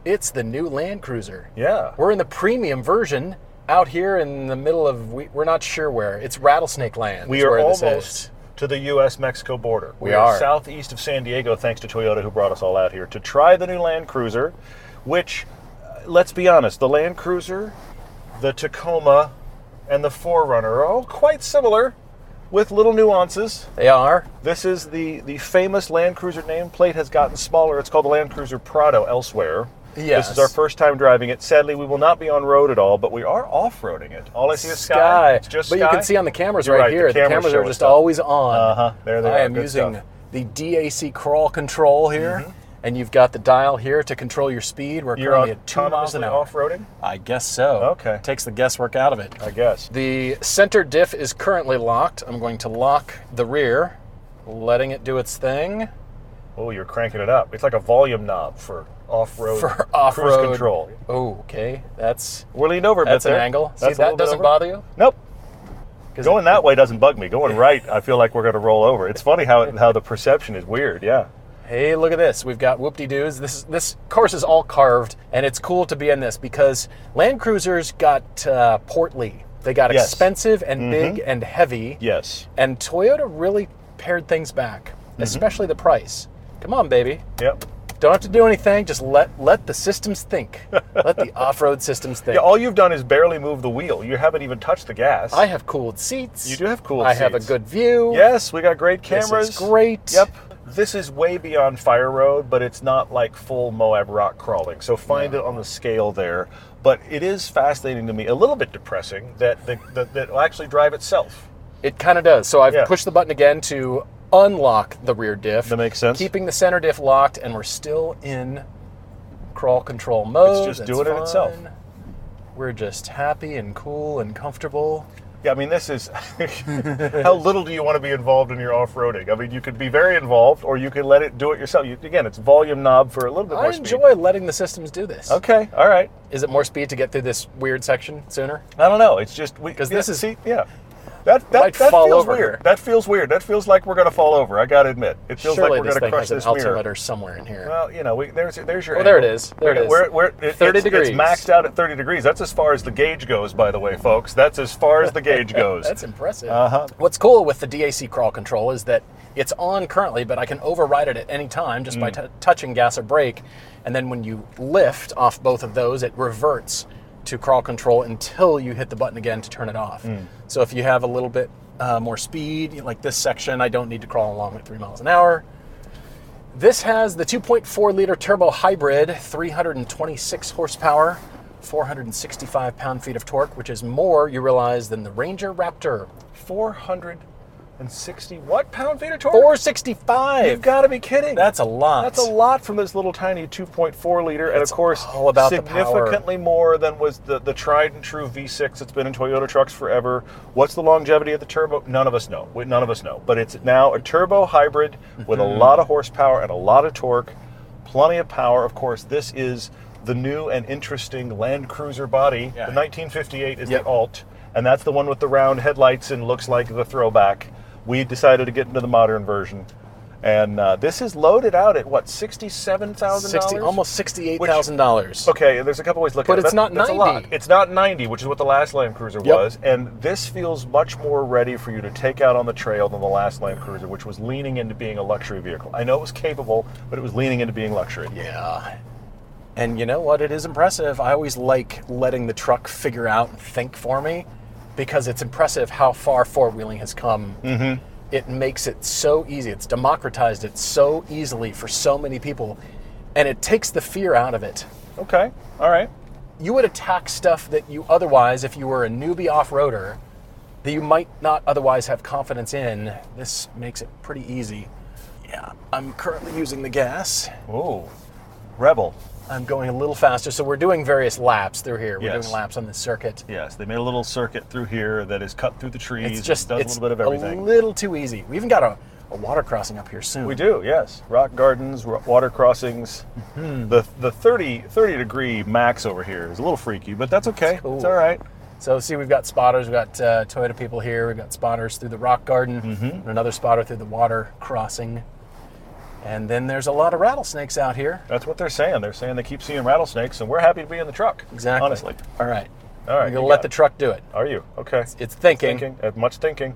It's the new Land Cruiser. Yeah. We're in the premium version out here in the middle of, we're not sure where. It's Rattlesnake Land. We are almost to the U.S.-Mexico border. We are southeast of San Diego, thanks to Toyota, who brought us all out here to try the new Land Cruiser, which, let's be honest, the Land Cruiser, the Tacoma, and the 4Runner are all quite similar with little nuances. They are. This is the famous Land Cruiser nameplate has gotten smaller. It's called the Land Cruiser Prado elsewhere. Yes. This is our first time driving it. Sadly, we will not be on road at all, but we are off-roading it. All I see is sky. It's just but sky. you can see on the cameras You're right here, the cameras are just always on. There they are. I am Good using stuff. the DAC crawl control here, and you've got the dial here to control your speed. We're currently at 2 miles an hour. Off-roading? I guess so. Okay. Takes the guesswork out of it. I guess. The center diff is currently locked. I'm going to lock the rear, letting it do its thing. Oh, you're cranking it up. It's like a volume knob for off-road cruise control. Oh, okay. We're leaned over a bit That's an there. angle. That's See, that doesn't bother you? Nope. Going that way doesn't bug me. Going right, I feel like we're going to roll over. It's funny how the perception is weird, yeah. Hey, look at this. We've got whoop-de-doos. This course is all carved, and it's cool to be in this because Land Cruisers got portly. They got expensive and big and heavy. Yes. And Toyota really pared things back, especially the price. Come on, baby. Yep. Don't have to do anything. Just let the systems think. Let the off-road systems think. Yeah, all you've done is barely move the wheel. You haven't even touched the gas. I have cooled seats. You do have cooled seats. seats. I have a good view. Yes, we got great cameras. This is great. Yep. This is way beyond Fire Road, but it's not like full Moab rock crawling. So find it on the scale there. But it is fascinating to me, a little bit depressing, that will actually drive itself. It kind of does. So I've pushed the button again to unlock the rear diff. That makes sense. Keeping the center diff locked, and we're still in crawl control mode. It's just doing it itself. We're just happy and cool and comfortable. Yeah, I mean, this is... how little do you want to be involved in your off-roading? I mean, you could be very involved, or you could let it do it yourself. Again, it's volume knob for a little bit more speed. I enjoy letting the systems do this. Okay, all right. Is it more speed to get through this weird section sooner? I don't know. It's just... Because this is... That fall feels over weird. here. That feels weird. That feels like we're going to fall over. I got to admit, it feels Surely like we're going to crush this this thing has mirror. an altimeter somewhere in here. Well, you know, there's your. Oh, there it is. There it is. 30 degrees. It's maxed out at 30 degrees. That's as far as the gauge goes, by the way, folks. That's as far as the gauge goes. That's impressive. What's cool with the DAC crawl control is that it's on currently, but I can override it at any time just by touching gas or brake, and then when you lift off both of those, it reverts to crawl control until you hit the button again to turn it off. So if you have a little bit more speed, like this section, I don't need to crawl along at 3 miles an hour. This has the 2.4 liter turbo hybrid, 326 horsepower, 465 pound-feet of torque, which is more, you realize, than the Ranger Raptor. 460 what pound-feet of torque? 465. You've got to be kidding. That's a lot. That's a lot from this little tiny 2.4 liter, and of course, all about significantly more than was the tried and true V6 that's been in Toyota trucks forever. What's the longevity of the turbo? None of us know. None of us know. But it's now a turbo hybrid with a lot of horsepower and a lot of torque, plenty of power. Of course, this is the new and interesting Land Cruiser body. The 1958 is the Alt, and that's the one with the round headlights and looks like the throwback. We decided to get into the modern version, and this is loaded out at what, $67,000? Almost $68,000. Okay, there's a couple ways to look at it. But it's not that's 90. A lot. It's not 90, which is what the last Land Cruiser was, and this feels much more ready for you to take out on the trail than the last Land Cruiser, which was leaning into being a luxury vehicle. I know it was capable, but it was leaning into being luxury. Yeah. And you know what? It is impressive. I always like letting the truck figure out and think for me, because it's impressive how far four-wheeling has come. It makes it so easy. It's democratized it so easily for so many people, and it takes the fear out of it. Okay, all right. You would attack stuff that you otherwise, if you were a newbie off-roader, that you might not otherwise have confidence in. This makes it pretty easy. Yeah, I'm currently using the gas. Oh, Rebel. I'm going a little faster, so we're doing various laps through here. We're Yes. doing laps on this circuit. Yes, they made a little circuit through here that is cut through the trees. It's just does it's a little bit of everything. a little too easy. We even got a water crossing up here soon. We do, yes. Rock gardens, water crossings. The 30 degree max over here is a little freaky, but that's okay. Cool. It's all right. So see, we've got spotters. We've got Toyota people here. We've got spotters through the rock garden. And another spotter through the water crossing. And then there's a lot of rattlesnakes out here. That's what they're saying. They're saying they keep seeing rattlesnakes, and we're happy to be in the truck. Exactly. Honestly. All right. All right. I'm going to let the truck do it. Are you? Okay. It's thinking. Much thinking.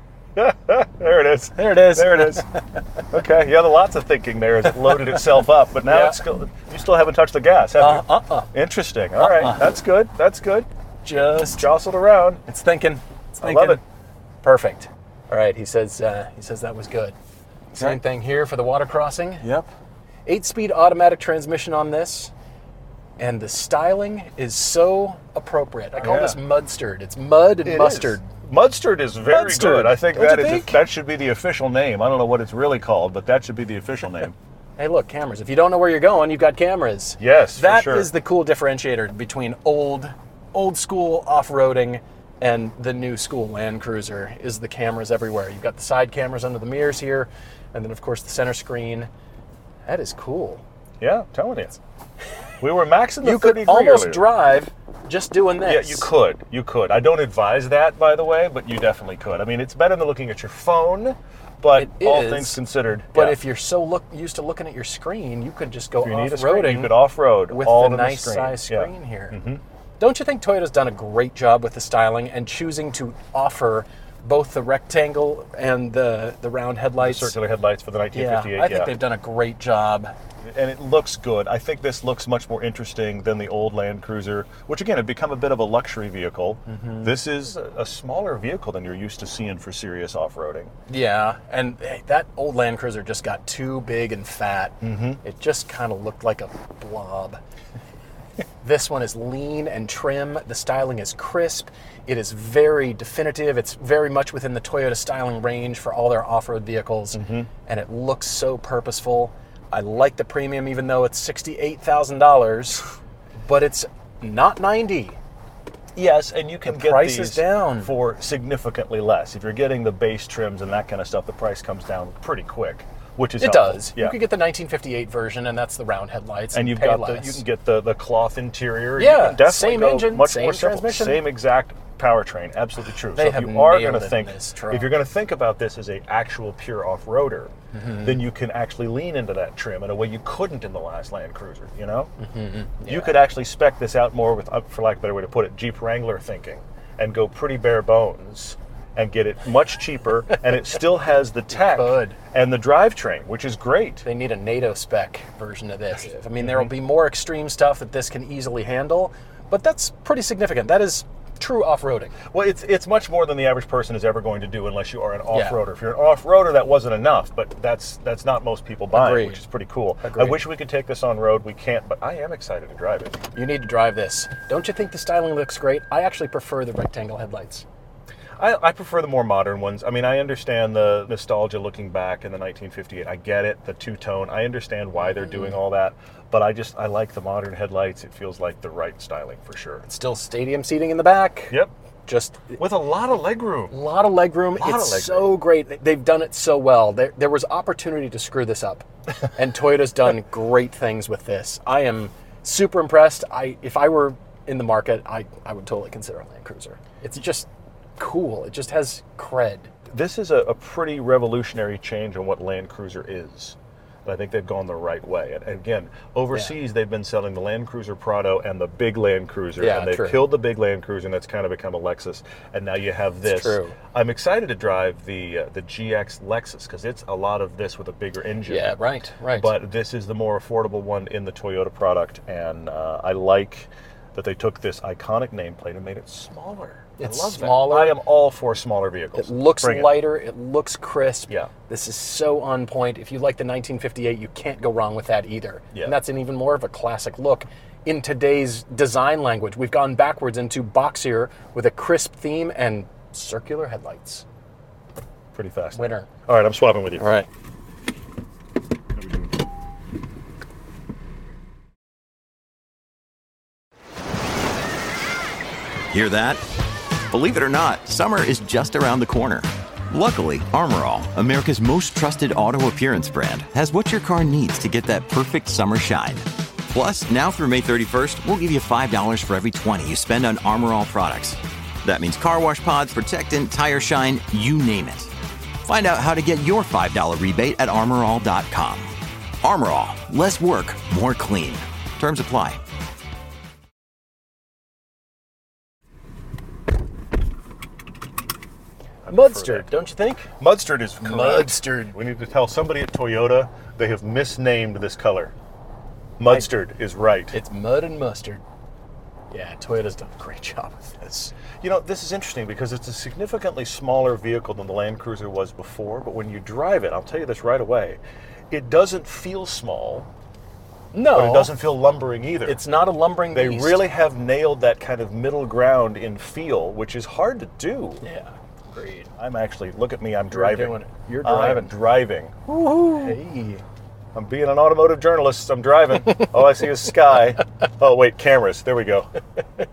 There it is. There it is. There it is. Okay. Yeah, lots of thinking there as it loaded itself up, but now you still haven't touched the gas, have you? Interesting. All right. That's good. That's good. Just Jostled around. It's thinking. I love it. Perfect. All right. He says that was good. Same thing here for the water crossing. Yep. 8-speed automatic transmission on this. And the styling is so appropriate. I call this mudstard. It's mud and mustard. Mudstard is very good. I think Don't that should be the official name. I don't know what it's really called, but that should be the official name. Hey, look, cameras. If you don't know where you're going, you've got cameras. Yes, that for sure. is the cool differentiator between old school off-roading and the new school Land Cruiser is the cameras everywhere. You've got the side cameras under the mirrors here, and then of course the center screen. That is cool. Yeah, I'm telling you. We were maxing the 30 You could almost drive just doing this. Yeah, you could. I don't advise that, by the way, but you definitely could. I mean, it's better than looking at your phone, but all things considered. But if you're so used to looking at your screen, you could just go off-roading. You could off-road with all the in nice the screen. size screen here. Mm-hmm. Don't you think Toyota's done a great job with the styling and choosing to offer both the rectangle and the round headlights? Circular headlights for the 1958. I think they've done a great job. And it looks good. I think this looks much more interesting than the old Land Cruiser, which again had become a bit of a luxury vehicle. Mm-hmm. This is a smaller vehicle than you're used to seeing for serious off-roading. Yeah, and that old Land Cruiser just got too big and fat. Mm-hmm. It just kind of looked like a blob. This one is lean and trim. The styling is crisp. It is very definitive. It's very much within the Toyota styling range for all their off-road vehicles, and it looks so purposeful. I like the premium, even though it's $68,000, but it's not $90,000. Yes, and you can get these down for significantly less. If you're getting the base trims and that kind of stuff, the price comes down pretty quick, which is helpful. Does. Yeah. You could get the 1958 version, and that's the round headlights, and you've pay got less. you can get the cloth interior. Yeah, you can definitely same go engine, much same more simple, transmission, same exact powertrain. Absolutely true. They so have if you are going nailed to it think, in this truck. if you're going to think about this as an actual pure off-roader, then you can actually lean into that trim in a way you couldn't in the last Land Cruiser. You know, you could actually spec this out more with, for lack of a better way to put it, Jeep Wrangler thinking, and go pretty bare bones and get it much cheaper, and it still has the tech and the drivetrain, which is great. They need a NATO spec version of this. I mean, there will be more extreme stuff that this can easily handle, but that's pretty significant. That is true off-roading. Well, it's much more than the average person is ever going to do unless you are an off-roader. If you're an off-roader, that wasn't enough, but that's not most people buying, which is pretty cool. I wish we could take this on road. We can't, but I am excited to drive it. You need to drive this. Don't you think the styling looks great? I actually prefer the rectangle headlights. I prefer the more modern ones. I mean, I understand the nostalgia looking back in the 1958. I get it, the two-tone. I understand why they're doing all that, but I like the modern headlights. It feels like the right styling for sure. It's still stadium seating in the back. Yep. Just with a lot of legroom. A lot of legroom. It's so great. They've done it so well. There was opportunity to screw this up, and Toyota's done great things with this. I am super impressed. If I were in the market, I would totally consider a Land Cruiser. It's just cool. It just has cred. This is a pretty revolutionary change on what Land Cruiser is. But I think they've gone the right way. And again, overseas they've been selling the Land Cruiser Prado and the big Land Cruiser, and they've killed the big Land Cruiser, and that's kind of become a Lexus. And now you have this. It's true. I'm excited to drive the GX Lexus because it's a lot of this with a bigger engine. Yeah, right. But this is the more affordable one in the Toyota product, and I like that they took this iconic nameplate and made it smaller. It's I love smaller. That. I am all for smaller vehicles. It looks lighter. It looks crisp. Yeah. This is so on point. If you like the 1958, you can't go wrong with that either. Yeah. And that's an even more of a classic look. In today's design language, we've gone backwards into boxier with a crisp theme and circular headlights. Pretty fast. Winner. All right, I'm swapping with you. All right. Hear that? Believe it or not, summer is just around the corner. Luckily, Armor All, America's most trusted auto appearance brand, has what your car needs to get that perfect summer shine. Plus, now through May 31st, we'll give you $5 for every $20 you spend on Armor All products. That means car wash pods, protectant, tire shine, you name it. Find out how to get your $5 rebate at armorall.com. Armor All, less work, more clean. Terms apply. Mudstard, don't you think? Mudstard is correct. Mudstard. We need to tell somebody at Toyota they have misnamed this color. Mudstard is right. It's mud and mustard. Yeah, Toyota's done a great job with this. You know, this is interesting because it's a significantly smaller vehicle than the Land Cruiser was before, but when you drive it, I'll tell you this right away, it doesn't feel small, No, but it doesn't feel lumbering either. It's not a lumbering They beast. really have nailed that kind of middle ground in feel, which is hard to do. Yeah, agreed. I'm actually, look at me, I'm driving. doing it. You're driving. I'm driving. Hey. I'm being an automotive journalist. I'm driving. All I see is sky. Oh, wait, cameras. There we go. You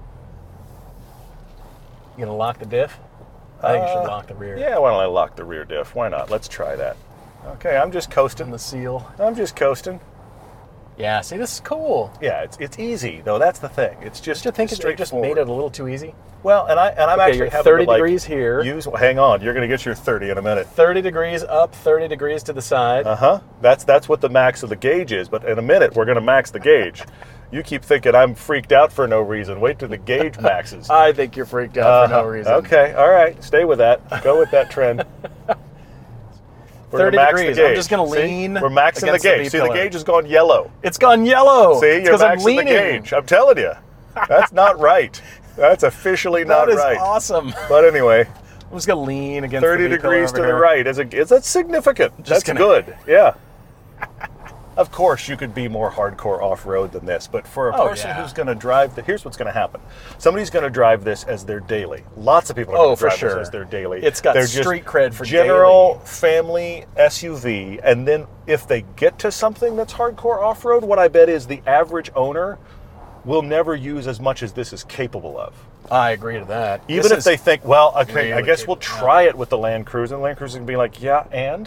gonna lock the diff? I think you should lock the rear. Yeah, why don't I lock the rear diff? Why not? Let's try that. Okay, I'm just coasting. And the seal. I'm just coasting. Yeah, see, this is cool. Yeah, it's easy though. That's the thing. It's just Don't you think it just made it a little too easy? Well, and I'm Okay, actually you're having 30 to, like, degrees here. Hang on, you're going to get your 30 in a minute. 30 degrees up, 30 degrees to the side. That's what the max of the gauge is. But in a minute, we're going to max the gauge. You keep thinking I'm freaked out for no reason. Wait till the gauge maxes. I think you're freaked out for no reason. Okay, all right. Stay with that. Go with that trend. We're 30 gonna max degrees. the gauge. I'm just going to See? lean. We're maxing the against gauge. B See, the pillar. gauge has gone yellow. It's gone yellow. See, It's you're 'cause I'm maxing the leaning. gauge. I'm telling you. That's not right. That's officially not That is right. awesome. But anyway, I'm just going to lean against 30 the B pillar degrees over to the here. right. That's significant. That's gonna- good. Yeah. Of course, you could be more hardcore off-road than this, but for a Oh, person yeah. who's going to drive, here's what's going to happen. Somebody's going to drive this as their daily. Lots of people are going to for drive sure. this as their daily. It's got They're just street cred for general daily. family SUV, and then if they get to something that's hardcore off-road, what I bet is the average owner will never use as much as this is capable of. I agree to that. Even This if is they think, well, okay, I really guess we'll capable. try it with the Land Cruiser, and the Land Cruiser can be like, yeah, and?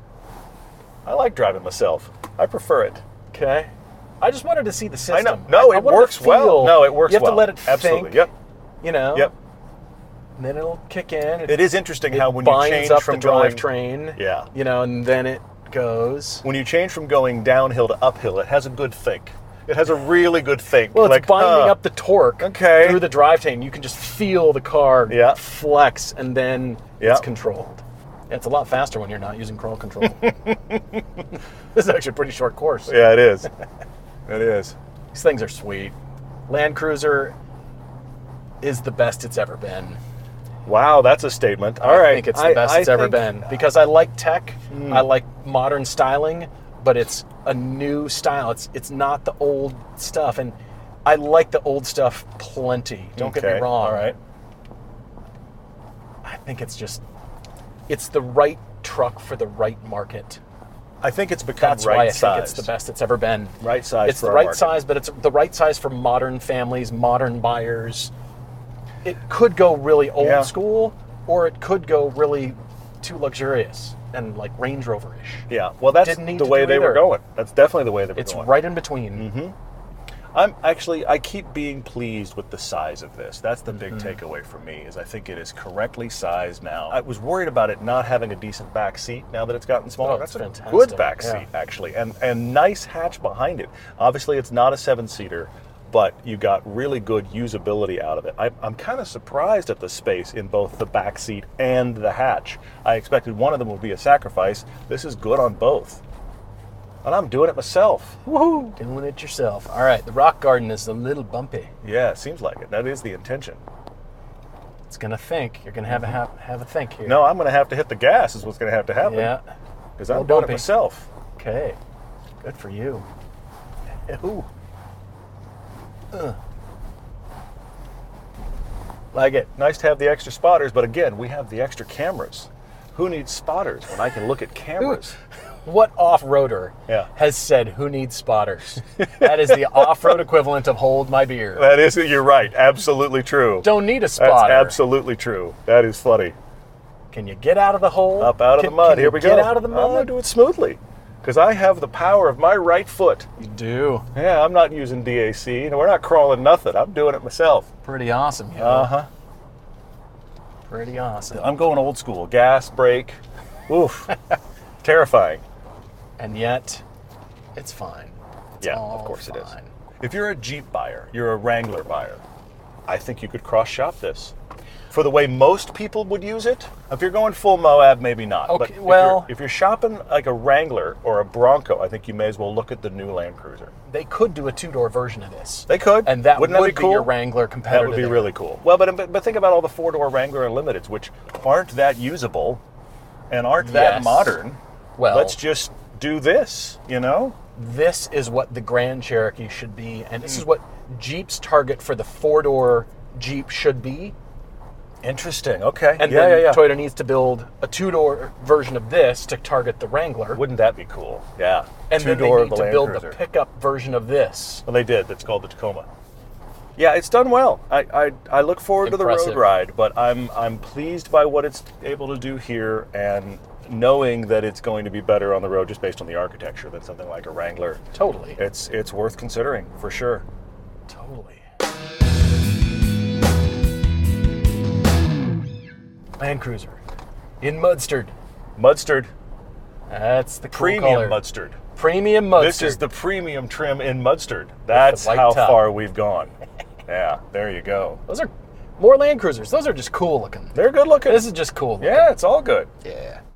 I like driving myself. I prefer it. Okay. I just wanted to see the system. I know. No, I it wanted to works well. feel- No, it works You have well. to let it Absolutely. think. Yep. You know. Yep. And then it'll kick in. It is interesting it how when you binds change up from the going, drivetrain. Yeah. You know, and then it goes. when you change from going downhill to uphill, it has a good think. It has a really good think. Well, it's like, binding up the torque Okay. through the drivetrain. You can just feel the car Yeah. flex, and then Yeah. it's controlled. Yeah, it's a lot faster when you're not using crawl control. This is actually a pretty short course. Yeah, it is. It is. These things are sweet. Land Cruiser is the best it's ever been. Wow, that's a statement. All right. I think it's the best it's ever been because I like tech, I like modern styling, but it's a new style. It's not the old stuff, and I like the old stuff plenty. Don't get me Okay, wrong. all right. I think it's the right truck for the right market. I think it's become That's right why I size. think it's the best it's ever been. Right size It's for the our right market. size, but it's the right size for modern families, modern buyers. It could go really old Yeah. school, or it could go really too luxurious and like Range Rover-ish. Yeah, well, that's Didn't need the to way do they were either. going. That's definitely the way they were It's going. right in between. I keep being pleased with the size of this. That's the big Mm-hmm. takeaway for me, is I think it is correctly sized now. I was worried about it not having a decent back seat now that it's gotten smaller. Oh, That's it's a fantastic. good back Yeah. seat, actually, and nice hatch behind it. Obviously, it's not a 7-seater, but you got really good usability out of it. I'm kind of surprised at the space in both the back seat and the hatch. I expected one of them would be a sacrifice. This is good on both. And I'm doing it myself. Woohoo! Doing it yourself. All right, the rock garden is a little bumpy. Yeah, it seems like it. That is the intention. It's gonna think. You're gonna have a think here. No, I'm going to have to hit the gas is what's going to have to happen. Yeah. Because I'm Little doing it bumpy. myself. Okay. Good for you. Ooh. Like it. Nice to have the extra spotters, but again, we have the extra cameras. Who needs spotters when I can look at cameras? What off-roader Yeah. has said who needs spotters? That is the off-road equivalent of hold my beer. That is, you're right. Absolutely true. Don't need a That's spotter. absolutely true. That is funny. Can you get out of the hole? Up out of the mud. Can Here you we go. Get out of the I'm going to mud. do it smoothly because I have the power of my right foot. You do. Yeah, I'm not using DAC. No, we're not crawling nothing. I'm doing it myself. Pretty awesome. Yo. Uh-huh. Pretty awesome. I'm going old school. Gas, brake. Oof. Terrifying. And yet, It's fine. It's Yeah, all of course it is. fine. If you're a Jeep buyer, you're a Wrangler buyer, I think you could cross-shop this. For the way most people would use it, if you're going full Moab, maybe not. Okay, but well- if you're shopping like a Wrangler or a Bronco, I think you may as well look at the new Land Cruiser. They could do a two-door version of this. They could. And that Wouldn't that would be cool? your Wrangler competitor. That would be there. really cool. Well, but think about all the four-door Wrangler Unlimiteds, which aren't that usable and aren't that Yes. modern. Well- let's just do this, you know? This is what the Grand Cherokee should be, and this is what Jeep's target for the four-door Jeep should be. Interesting. Okay. And yeah, then yeah, yeah. Toyota needs to build a two-door version of this to target the Wrangler. Wouldn't that be cool? Yeah. And then they Two-door need to Land build Cruiser. the pickup version of this. Well, they did. That's called the Tacoma. Yeah, it's done well. I look forward to the road Impressive. ride, but I'm pleased by what it's able to do here, and knowing that it's going to be better on the road just based on the architecture than something like a Wrangler. Totally. It's worth considering for sure. Totally. Land Cruiser in mustard. Mudstard, That's the cool premium color. mudstard. Premium mustard. This is the premium trim in mudstard. That's white how top. far we've gone. Yeah, there you go. Those are more Land Cruisers. Those are just cool looking. They're good looking. This is just cool looking. Yeah, it's all good. Yeah.